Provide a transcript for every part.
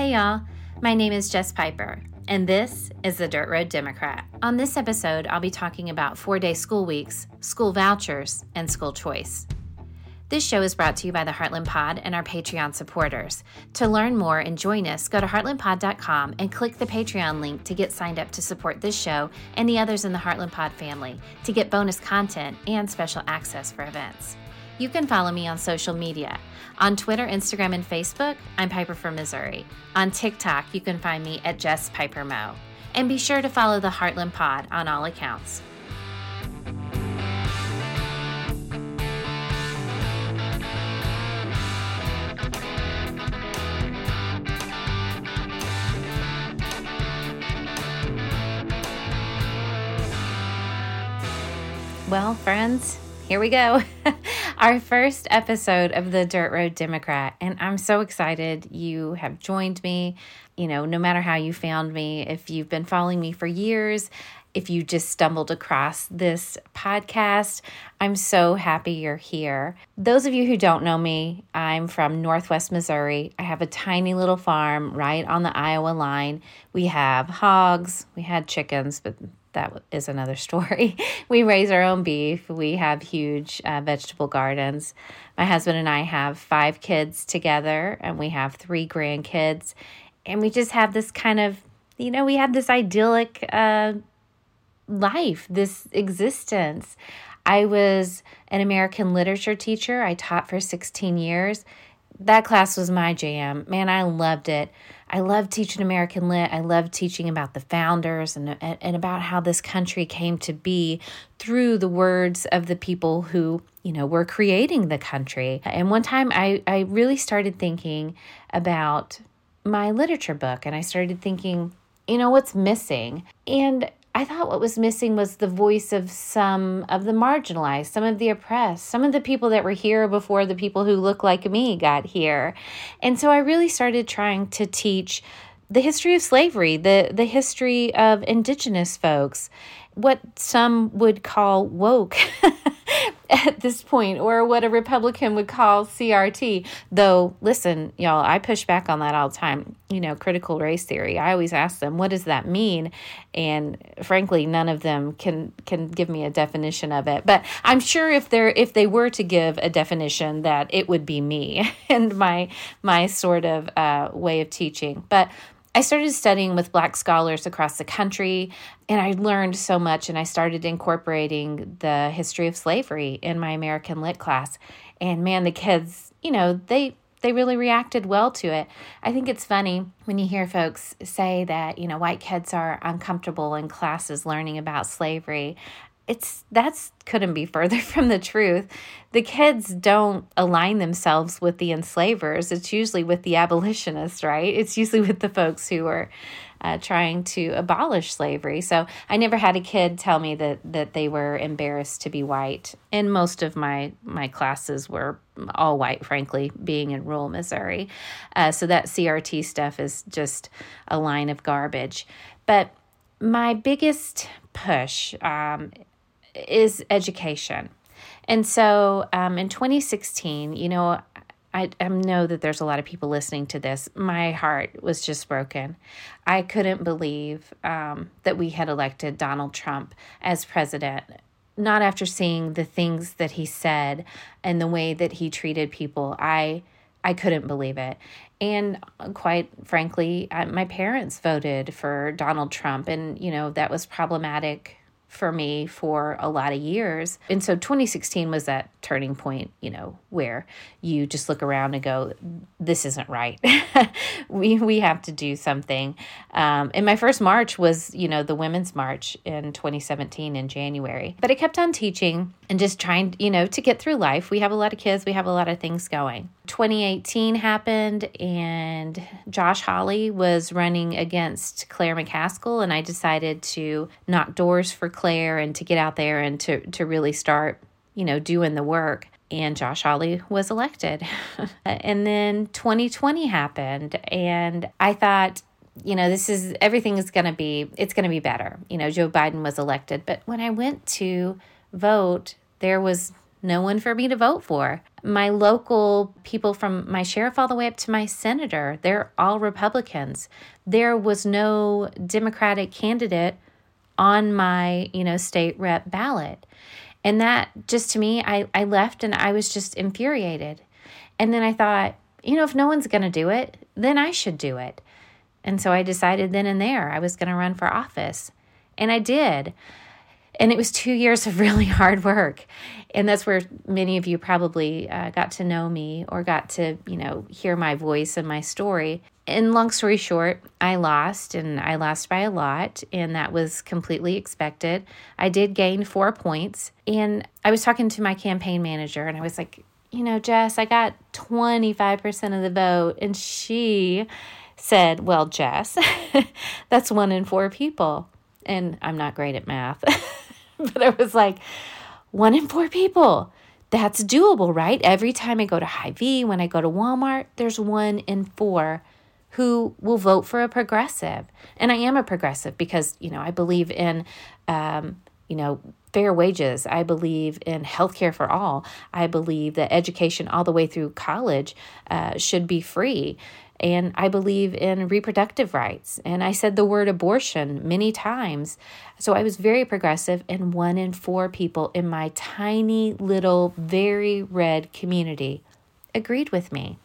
Hey y'all, my name is Jess Piper, and this is the Dirt Road Democrat. On this episode, I'll be talking about 4-day school weeks, school vouchers, and school choice. This show is brought to you by the Heartland Pod and our Patreon supporters. To learn more and join us, go to heartlandpod.com and click the Patreon link to get signed up to support this show and the others in the Heartland Pod family, to get bonus content and special access for events. You can follow me on social media. On Twitter, Instagram, and Facebook, I'm Piper from Missouri. On TikTok, you can find me at Jess Piper Mo. And be sure to follow the Heartland Pod on all accounts. Well, friends, here we go. Our first episode of the Dirt Road Democrat, and I'm so excited you have joined me. No matter how you found me, if you've been following me for years, if you just stumbled across this podcast, I'm so happy you're here. Those of you who don't know me, I'm from Northwest Missouri. I have a tiny little farm right on the Iowa line. We have hogs, we had chickens, but that is another story. We raise our own beef. We have huge vegetable gardens. My husband and I have 5 kids together, and we have 3 grandkids. And we just have this kind of, we have this idyllic life, this existence. I was an American literature teacher. I taught for 16 years. That class was my jam. Man, I loved it. I loved teaching American Lit. I loved teaching about the founders and about how this country came to be through the words of the people who, were creating the country. And one time I really started thinking about my literature book, and I started thinking, what's missing? And I thought what was missing was the voice of some of the marginalized, some of the oppressed, some of the people that were here before the people who look like me got here. And so I really started trying to teach the history of slavery, the history of indigenous folks, what some would call woke at this point, or what a Republican would call CRT. Though, listen, y'all, I push back on that all the time. Critical race theory. I always ask them, what does that mean? And frankly, none of them can give me a definition of it. But I'm sure if they were to give a definition, that it would be me and my sort of way of teaching. But I started studying with Black scholars across the country, and I learned so much, and I started incorporating the history of slavery in my American Lit class. And man, the kids, they really reacted well to it. I think it's funny when you hear folks say that, white kids are uncomfortable in classes learning about slavery. That's couldn't be further from the truth. The kids don't align themselves with the enslavers. It's usually with the abolitionists, right? It's usually with the folks who are trying to abolish slavery. So I never had a kid tell me that they were embarrassed to be white. And most of my classes were all white, frankly, being in rural Missouri. So that CRT stuff is just a line of garbage. But my biggest push is education. And so in 2016, I know that there's a lot of people listening to this. My heart was just broken. I couldn't believe that we had elected Donald Trump as president, not after seeing the things that he said and the way that he treated people. I couldn't believe it. And quite frankly, my parents voted for Donald Trump, and, that was problematic for me for a lot of years. And so 2016 was that turning point, where you just look around and go, this isn't right. we have to do something. And my first march was, the Women's March in 2017 in January. But I kept on teaching and just trying, to get through life. We have a lot of kids. We have a lot of things going. 2018 happened, and Josh Hawley was running against Claire McCaskill, and I decided to knock doors for Claire and to get out there and to really start, doing the work. And Josh Hawley was elected. And then 2020 happened, and I thought, everything is going to be better. Joe Biden was elected. But when I went to vote, there was no one for me to vote for. My local people, from my sheriff all the way up to my senator, they're all Republicans. There was no Democratic candidate on my, state rep ballot. And that just, to me, I left and I was just infuriated. And then I thought, if no one's going to do it, then I should do it. And so I decided then and there I was going to run for office. And I did. And it was 2 years of really hard work. And that's where many of you probably got to know me or got to, hear my voice and my story. And long story short, I lost, and I lost by a lot, and that was completely expected. I did gain 4 points, and I was talking to my campaign manager, and I was like, Jess, I got 25% of the vote. And she said, well, Jess, that's 1 in 4 people. And I'm not great at math. But I was like, 1 in 4 people. That's doable, right? Every time I go to Hy-Vee, when I go to Walmart, there's 1 in 4 who will vote for a progressive. And I am a progressive because, I believe in, fair wages. I believe in healthcare for all. I believe that education all the way through college should be free. And I believe in reproductive rights. And I said the word abortion many times. So I was very progressive, and 1 in 4 people in my tiny little, very red community agreed with me.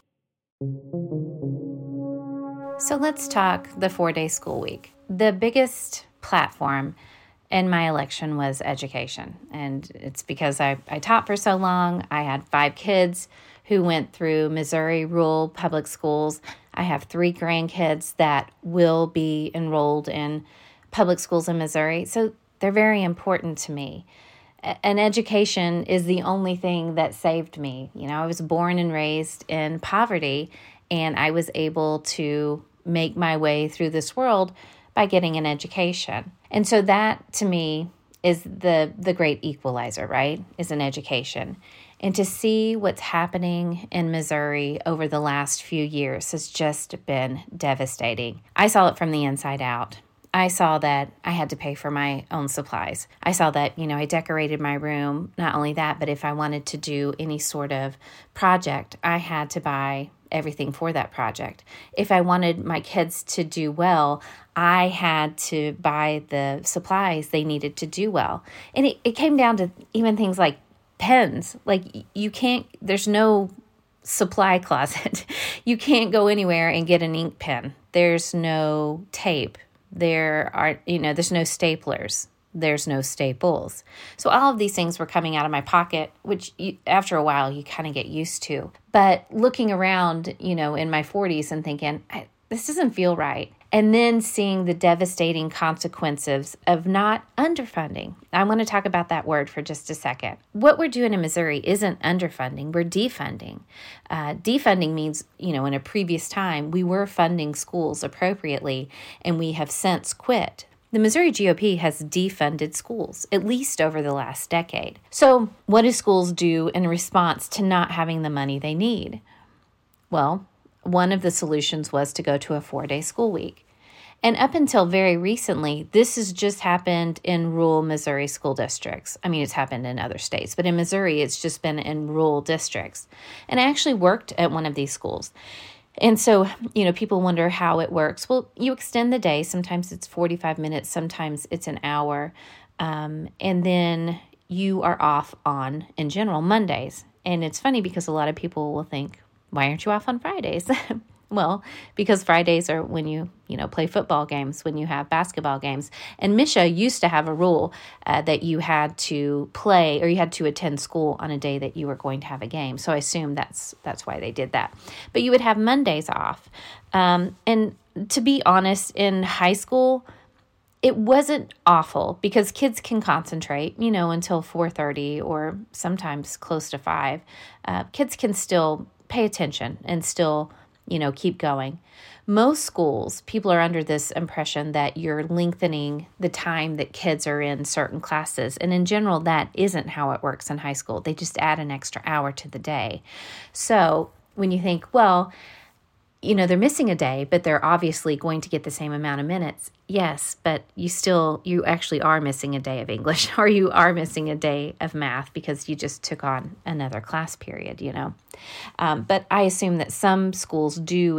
So let's talk the 4-day school week. The biggest platform in my election was education. And it's because I taught for so long. I had 5 kids who went through Missouri rural public schools. I have 3 grandkids that will be enrolled in public schools in Missouri. So they're very important to me. And education is the only thing that saved me. I was born and raised in poverty, and I was able to make my way through this world by getting an education. And so that, to me, is the great equalizer, right? Is an education. And to see what's happening in Missouri over the last few years has just been devastating. I saw it from the inside out. I saw that I had to pay for my own supplies. I saw that, I decorated my room. Not only that, but if I wanted to do any sort of project, I had to buy everything for that project. If I wanted my kids to do well, I had to buy the supplies they needed to do well. And it came down to even things like pens. Like, there's no supply closet. You can't go anywhere and get an ink pen. There's no tape. There's no staplers. There's no staples. So all of these things were coming out of my pocket, which after a while you kind of get used to. But looking around, in my 40s and thinking, this doesn't feel right. And then seeing the devastating consequences of not underfunding. I want to talk about that word for just a second. What we're doing in Missouri isn't underfunding, we're defunding. Defunding means, in a previous time, we were funding schools appropriately, and we have since quit. The Missouri GOP has defunded schools, at least over the last decade. So what do schools do in response to not having the money they need? Well, one of the solutions was to go to a 4-day school week. And up until very recently, this has just happened in rural Missouri school districts. I mean, it's happened in other states, but in Missouri, it's just been in rural districts. And I actually worked at one of these schools. And so, people wonder how it works. Well, you extend the day. Sometimes it's 45 minutes. Sometimes it's an hour. And then you are off on, in general, Mondays. And it's funny because a lot of people will think, why aren't you off on Fridays? Well, because Fridays are when you play football games, when you have basketball games. And Misha used to have a rule that you had to play, or you had to attend school on a day that you were going to have a game. So I assume that's why they did that. But you would have Mondays off. And to be honest, in high school, it wasn't awful because kids can concentrate, until 4:30 or sometimes close to 5. Kids can still pay attention and still keep going. Most schools, people are under this impression that you're lengthening the time that kids are in certain classes. And in general, that isn't how it works in high school. They just add an extra hour to the day. So when you think, well, they're missing a day, but they're obviously going to get the same amount of minutes. Yes, but you actually are missing a day of English, or you are missing a day of math because you just took on another class period, But I assume that some schools do,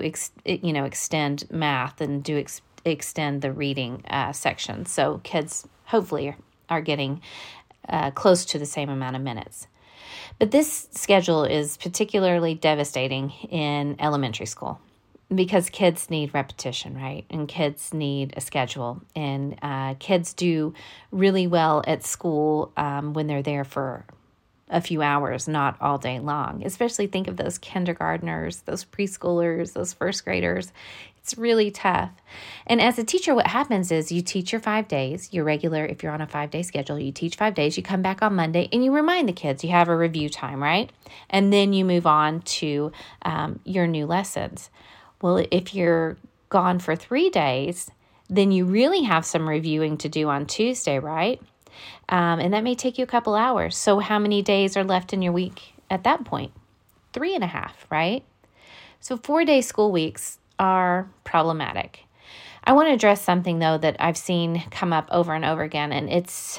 extend math and do extend the reading section. So kids hopefully are getting close to the same amount of minutes. But this schedule is particularly devastating in elementary school because kids need repetition, right? And kids need a schedule. And kids do really well at school when they're there for a few hours, not all day long. Especially think of those kindergartners, those preschoolers, those first graders. It's really tough. And as a teacher, what happens is you teach your 5 days, your regular, if you're on a 5-day schedule, you teach 5 days, you come back on Monday and you remind the kids, you have a review time, right? And then you move on to your new lessons. Well, if you're gone for 3 days, then you really have some reviewing to do on Tuesday, right? And that may take you a couple hours. So how many days are left in your week at that point? 3.5, right? So 4-day school weeks are problematic. I want to address something, though, that I've seen come up over and over again, and it's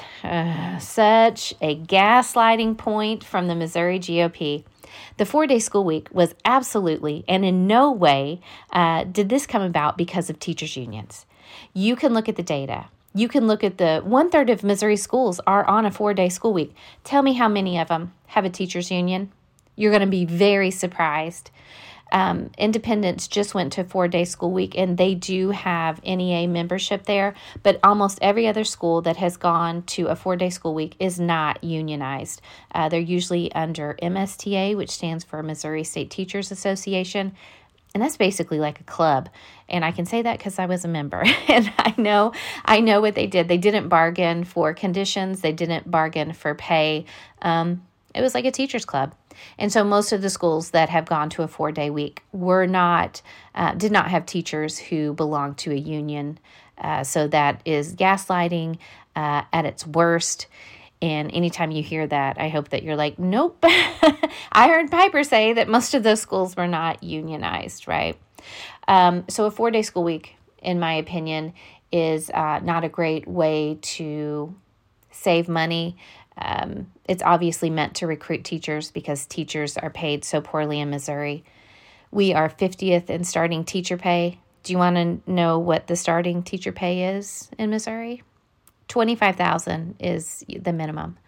such a gaslighting point from the Missouri GOP. The 4-day school week was absolutely, and in no way did this come about because of teachers' unions. You can look at the data. You can look at the 1/3 of Missouri schools are on a 4-day school week. Tell me how many of them have a teachers' union. You're going to be very surprised. Independence just went to a 4-day school week, and they do have NEA membership there, but almost every other school that has gone to a 4-day school week is not unionized. They're usually under MSTA, which stands for Missouri State Teachers Association, and that's basically like a club. And I can say that because I was a member, and I know what they did. They didn't bargain for conditions. They didn't bargain for pay. It was like a teacher's club. And so most of the schools that have gone to a 4-day week did not have teachers who belonged to a union. So that is gaslighting at its worst. And anytime you hear that, I hope that you're like, nope. I heard Piper say that most of those schools were not unionized, right? So a 4-day school week, in my opinion, is not a great way to save money. It's obviously meant to recruit teachers because teachers are paid so poorly in Missouri. We are 50th in starting teacher pay. Do you want to know what the starting teacher pay is in Missouri? $25,000 is the minimum.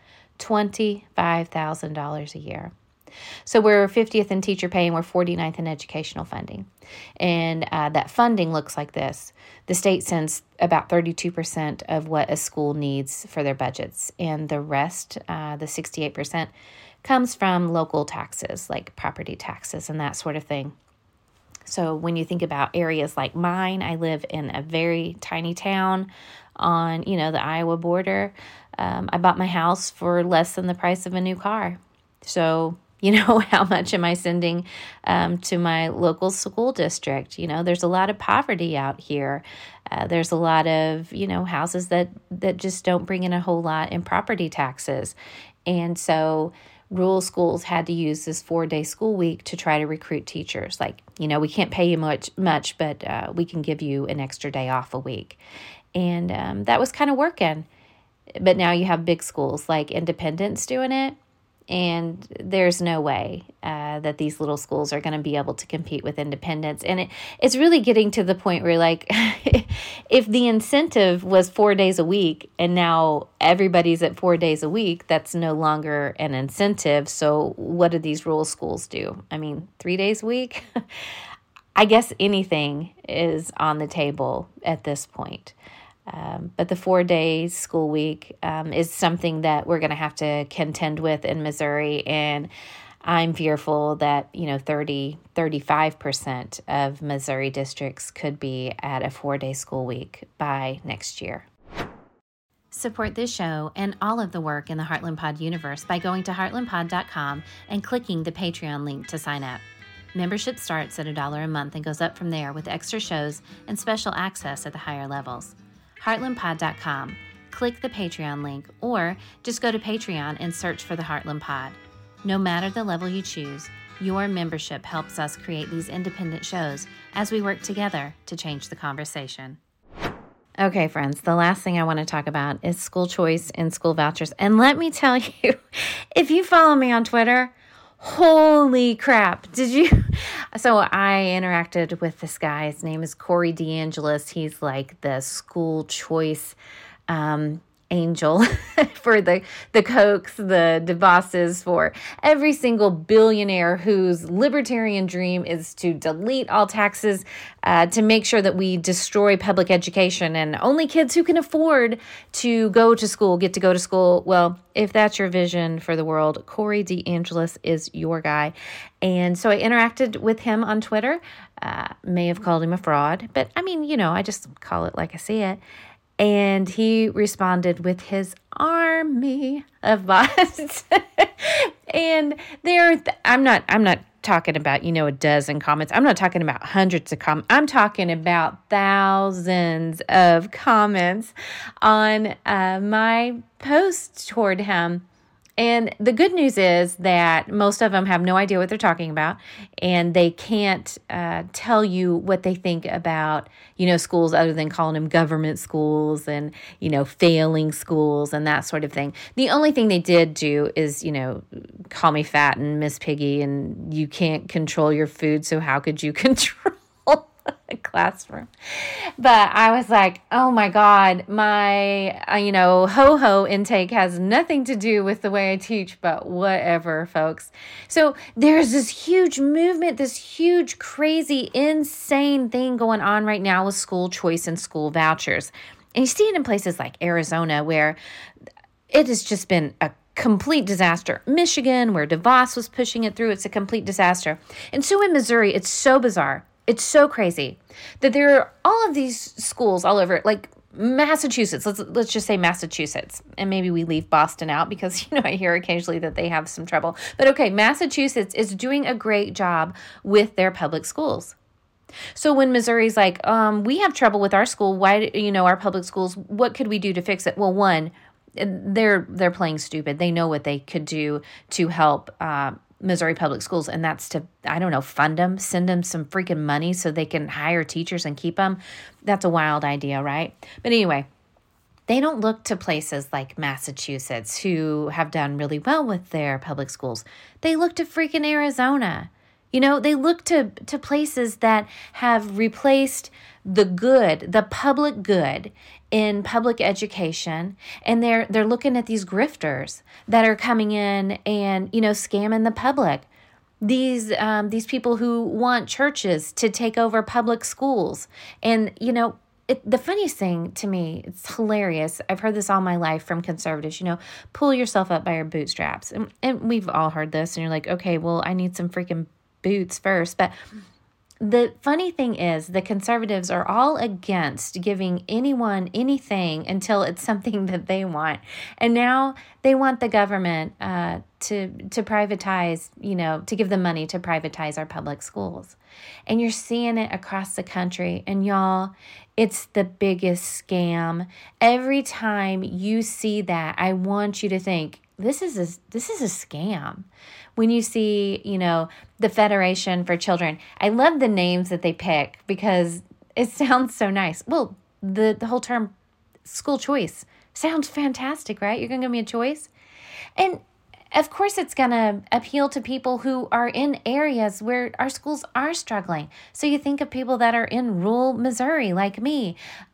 $25,000 a year. So we're 50th in teacher pay and we're 49th in educational funding. And that funding looks like this. The state sends about 32% of what a school needs for their budgets. And the rest, the 68%, comes from local taxes, like property taxes and that sort of thing. So when you think about areas like mine, I live in a very tiny town on, the Iowa border. I bought my house for less than the price of a new car. So how much am I sending to my local school district? There's a lot of poverty out here. There's a lot of, houses that just don't bring in a whole lot in property taxes. And so rural schools had to use this 4-day school week to try to recruit teachers. Like, we can't pay you much, but we can give you an extra day off a week. And that was kind of working. But now you have big schools like Independence doing it. And there's no way that these little schools are going to be able to compete with Independence. And it's really getting to the point where, like, if the incentive was 4 days a week and now everybody's at 4 days a week, that's no longer an incentive. So what do these rural schools do? 3 days a week? I guess anything is on the table at this point. But the 4-day school week is something that we're going to have to contend with in Missouri. And I'm fearful that, 35% of Missouri districts could be at a 4-day school week by next year. Support this show and all of the work in the Heartland Pod universe by going to heartlandpod.com and clicking the Patreon link to sign up. Membership starts at $1 a month and goes up from there with extra shows and special access at the higher levels. heartlandpod.com. Click the Patreon link or just go to Patreon and search for the Heartland Pod. No matter the level you choose, Your membership helps us create these independent shows as we work together to change the conversation. Okay, friends, the last thing I want to talk about is school choice and school vouchers. And let me tell you, if you follow me on Twitter, holy crap, did you? So I interacted with this guy. His name is Corey DeAngelis. He's like the school choice angel for the Kochs, the DeVosses, for every single billionaire whose libertarian dream is to delete all taxes, to make sure that we destroy public education and only kids who can afford to go to school get to go to school. Well, if that's your vision for the world, Corey DeAngelis is your guy. And so I interacted with him on Twitter, may have called him a fraud, but I mean, I just call it like I see it. And he responded with his army of bots. And I'm not talking about, a dozen comments. I'm not talking about hundreds of comments. I'm talking about thousands of comments on my post toward him. And the good news is that most of them have no idea what they're talking about, and they can't tell you what they think about, schools other than calling them government schools and, failing schools and that sort of thing. The only thing they did do is, call me fat and Miss Piggy, and you can't control your food, so how could you control a classroom? But I was like, oh my God, my, ho-ho intake has nothing to do with the way I teach, but whatever, folks. So there's this huge movement, this huge, crazy, insane thing going on right now with school choice and school vouchers. And you see it in places like Arizona, where it has just been a complete disaster. Michigan, where DeVos was pushing it through, it's a complete disaster. And so in Missouri, it's so bizarre. It's so crazy that there are all of these schools all over, like Massachusetts. Let's just say Massachusetts, and maybe we leave Boston out because I hear occasionally that they have some trouble. But okay, Massachusetts is doing a great job with their public schools. So when Missouri's like, we have trouble with our school, why our public schools? What could we do to fix it? Well, one, they're playing stupid. They know what they could do to help Missouri public schools, and that's to, fund them, send them some freaking money so they can hire teachers and keep them. That's a wild idea, right? But anyway, they don't look to places like Massachusetts, who have done really well with their public schools. They look to freaking Arizona. They look to places that have replaced the good, the public good in public education, and they're looking at these grifters that are coming in and scamming the public. These people who want churches to take over public schools, and the funniest thing to me, it's hilarious. I've heard this all my life from conservatives. Pull yourself up by your bootstraps, and we've all heard this. And you're like, okay, well, I need some freaking boots first, but the funny thing is the conservatives are all against giving anyone anything until it's something that they want. And now they want the government to privatize, to give them money to privatize our public schools. And you're seeing it across the country. And y'all, it's the biggest scam. Every time you see that, I want you to think, this is a scam. When you see, the Federation for Children, I love the names that they pick because it sounds so nice. Well, the whole term school choice sounds fantastic, right? You're going to give me a choice. And of course, it's going to appeal to people who are in areas where our schools are struggling. So you think of people that are in rural Missouri, like me,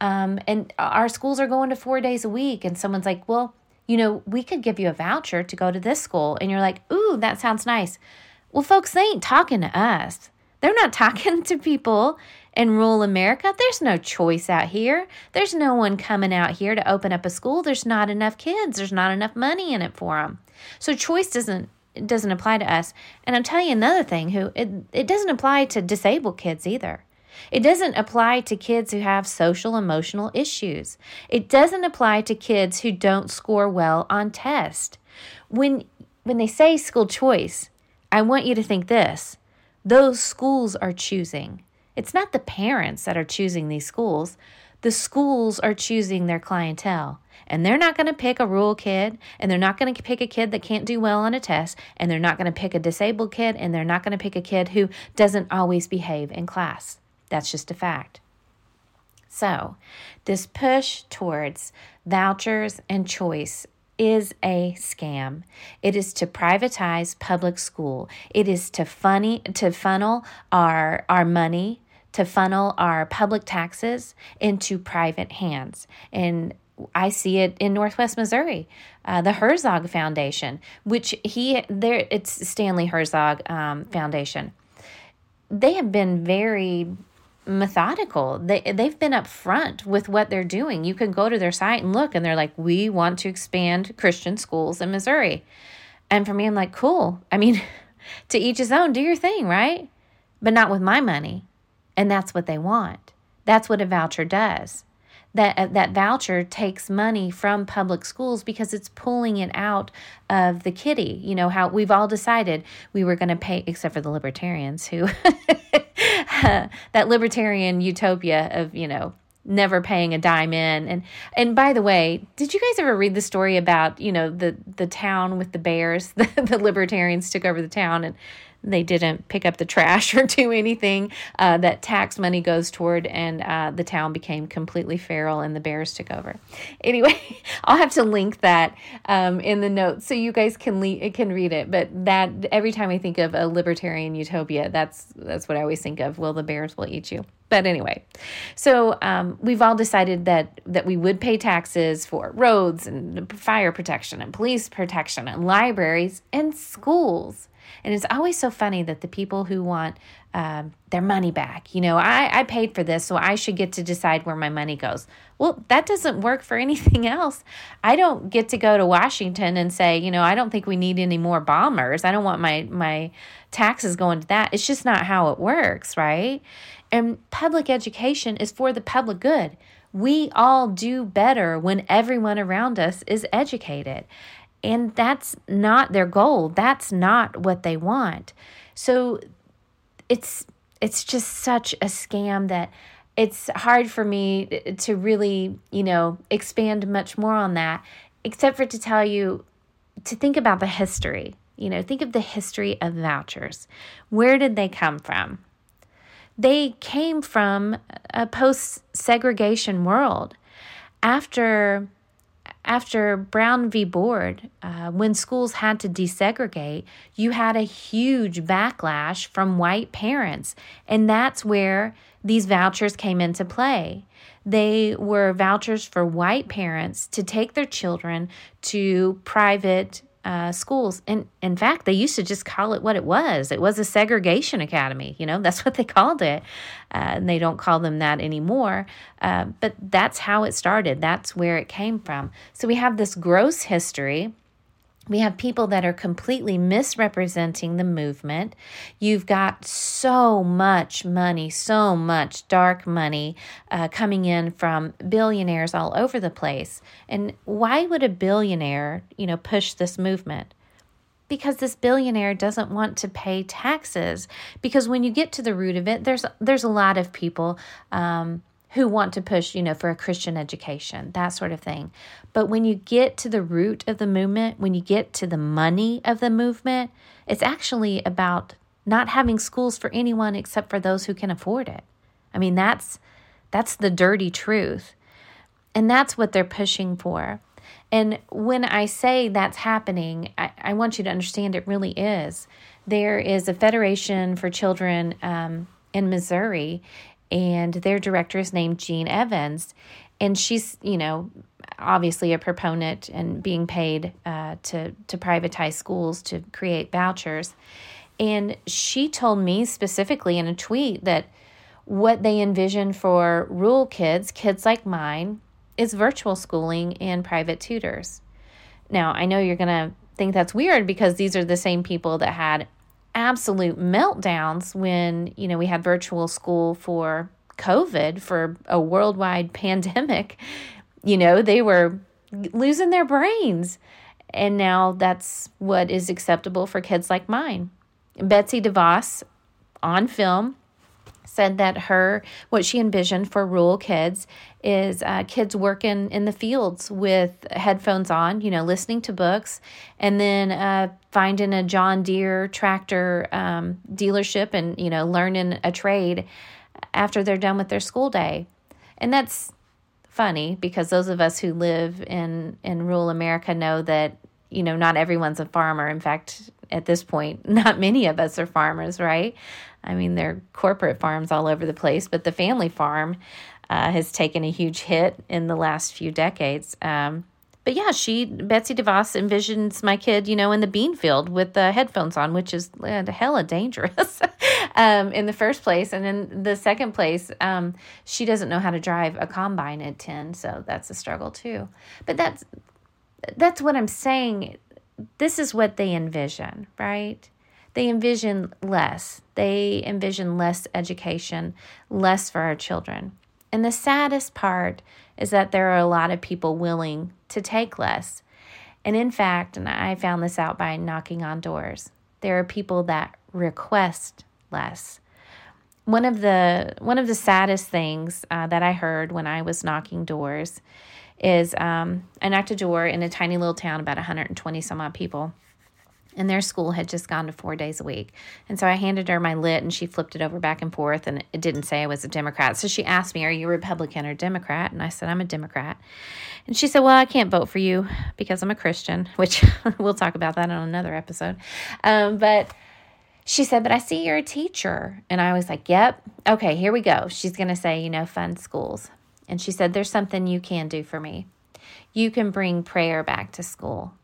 and our schools are going to 4 days a week. And someone's like, well, we could give you a voucher to go to this school. And you're like, ooh, that sounds nice. Well, folks, they ain't talking to us. They're not talking to people in rural America. There's no choice out here. There's no one coming out here to open up a school. There's not enough kids. There's not enough money in it for them. So choice doesn't apply to us. And I'll tell you another thing, it doesn't apply to disabled kids either. It doesn't apply to kids who have social emotional issues. It doesn't apply to kids who don't score well on tests. When they say school choice, I want you to think this. Those schools are choosing. It's not the parents that are choosing these schools. The schools are choosing their clientele. And they're not going to pick a rural kid, and they're not going to pick a kid that can't do well on a test, and they're not going to pick a disabled kid, and they're not going to pick a kid who doesn't always behave in class. That's just a fact. So, this push towards vouchers and choice is a scam. It is to privatize public school. It is to funnel our money, to funnel our public taxes into private hands. And I see it in Northwest Missouri, the Herzog Foundation, it's Stanley Herzog Foundation. They have been very methodical. They've been upfront with what they're doing. You can go to their site and look, and they're like, we want to expand Christian schools in Missouri. And for me, I'm like, cool. I mean, to each his own, do your thing, right? But not with my money. And that's what they want. That's what a voucher does. That voucher takes money from public schools because it's pulling it out of the kitty. You know, how we've all decided we were going to pay, except for the libertarians who, that libertarian utopia of, never paying a dime in. And by the way, did you guys ever read the story about, the town with the bears? The libertarians took over the town and they didn't pick up the trash or do anything that tax money goes toward, and the town became completely feral and the bears took over. Anyway, I'll have to link that in the notes so you guys can read it. But that every time I think of a libertarian utopia, that's what I always think of. Well, the bears will eat you. But anyway, so we've all decided that we would pay taxes for roads and fire protection and police protection and libraries and schools. And it's always so funny that the people who want their money back, I paid for this, so I should get to decide where my money goes. Well, that doesn't work for anything else. I don't get to go to Washington and say, I don't think we need any more bombers. I don't want my taxes going to that. It's just not how it works, right? And public education is for the public good. We all do better when everyone around us is educated. And that's not their goal. That's not what they want. So it's just such a scam that it's hard for me to really, expand much more on that, except for to tell you to think about the history. Think of the history of vouchers. Where did they come from? They came from a post-segregation world. After Brown v. Board, when schools had to desegregate, you had a huge backlash from white parents. And that's where these vouchers came into play. They were vouchers for white parents to take their children to private schools. And in fact, they used to just call it what it was. It was a segregation academy. That's what they called it. And they don't call them that anymore. But that's how it started. That's where it came from. So we have this gross history. We have people that are completely misrepresenting the movement. You've got so much money, so much dark money coming in from billionaires all over the place. And why would a billionaire, push this movement? Because this billionaire doesn't want to pay taxes. Because when you get to the root of it, there's a lot of people who want to push, for a Christian education, that sort of thing. But when you get to the root of the movement, when you get to the money of the movement, it's actually about not having schools for anyone except for those who can afford it. I mean, that's the dirty truth. And that's what they're pushing for. And when I say that's happening, I want you to understand it really is. There is a Federation for Children in Missouri, and their director is named Jean Evans. And she's, obviously a proponent and being paid to privatize schools to create vouchers. And she told me specifically in a tweet that what they envision for rural kids like mine, is virtual schooling and private tutors. Now, I know you're going to think that's weird because these are the same people that had absolute meltdowns when, we had virtual school for COVID, for a worldwide pandemic. They were losing their brains. And now that's what is acceptable for kids like mine. Betsy DeVos, on film, said that what she envisioned for rural kids is kids working in the fields with headphones on, listening to books, and then finding a John Deere tractor dealership and, learning a trade after they're done with their school day. And that's funny because those of us who live in rural America know that, not everyone's a farmer. In fact, at this point, not many of us are farmers, right? I mean, there are corporate farms all over the place, but the family farm has taken a huge hit in the last few decades. But yeah, Betsy DeVos envisions my kid, in the bean field with the headphones on, which is hella dangerous in the first place. And in the second place, she doesn't know how to drive a combine at 10, so that's a struggle too. But that's what I'm saying. This is what they envision, right? They envision less. They envision less education, less for our children. And the saddest part is that there are a lot of people willing to take less. And in fact, and I found this out by knocking on doors, there are people that request less. One of the saddest things that I heard when I was knocking doors is I knocked a door in a tiny little town, about 120 some odd people. And their school had just gone to 4 days a week. And so I handed her my lit, and she flipped it over back and forth, and it didn't say I was a Democrat. So she asked me, "Are you a Republican or Democrat?" And I said, "I'm a Democrat." And she said, "Well, I can't vote for you because I'm a Christian," which we'll talk about that on another episode. But she said, "But I see you're a teacher." And I was like, "Yep. Okay, here we go." She's going to say, fund schools. And she said, "There's something you can do for me. You can bring prayer back to school."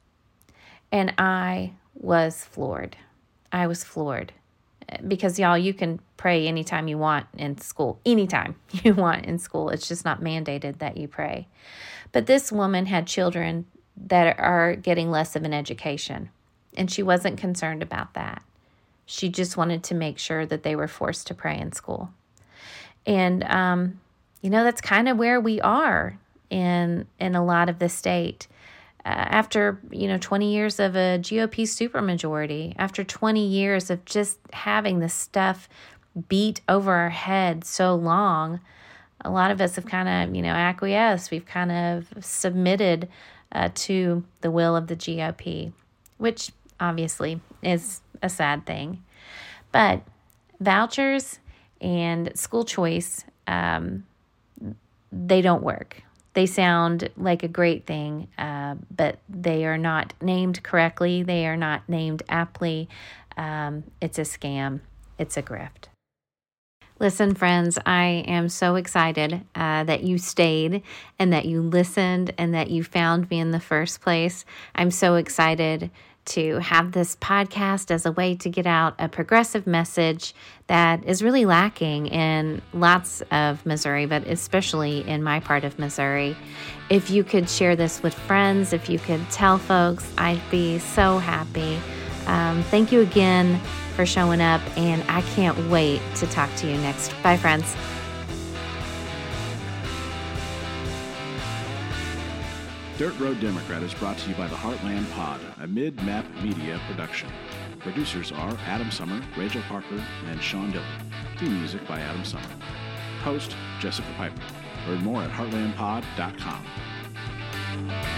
And I was floored. I was floored. Because, y'all, you can pray anytime you want in school. Anytime you want in school. It's just not mandated that you pray. But this woman had children that are getting less of an education. And she wasn't concerned about that. She just wanted to make sure that they were forced to pray in school. And, that's kind of where we are in a lot of the state. After, 20 years of a GOP supermajority, after 20 years of just having this stuff beat over our head so long, a lot of us have kind of, acquiesced. We've kind of submitted to the will of the GOP, which obviously is a sad thing. But vouchers and school choice, they don't work. They sound like a great thing, but they are not named correctly. They are not named aptly. It's a scam. It's a grift. Listen, friends, I am so excited that you stayed and that you listened and that you found me in the first place. I'm so excited to have this podcast as a way to get out a progressive message that is really lacking in lots of Missouri, but especially in my part of Missouri. If you could share this with friends, if you could tell folks, I'd be so happy. Thank you again for showing up, and I can't wait to talk to you next. Bye, friends. Dirt Road Democrat is brought to you by the Heartland Pod, a mid-map media production. Producers are Adam Summer, Rachel Parker, and Sean Dillon. Theme music by Adam Summer. Host, Jessica Piper. Learn more at heartlandpod.com.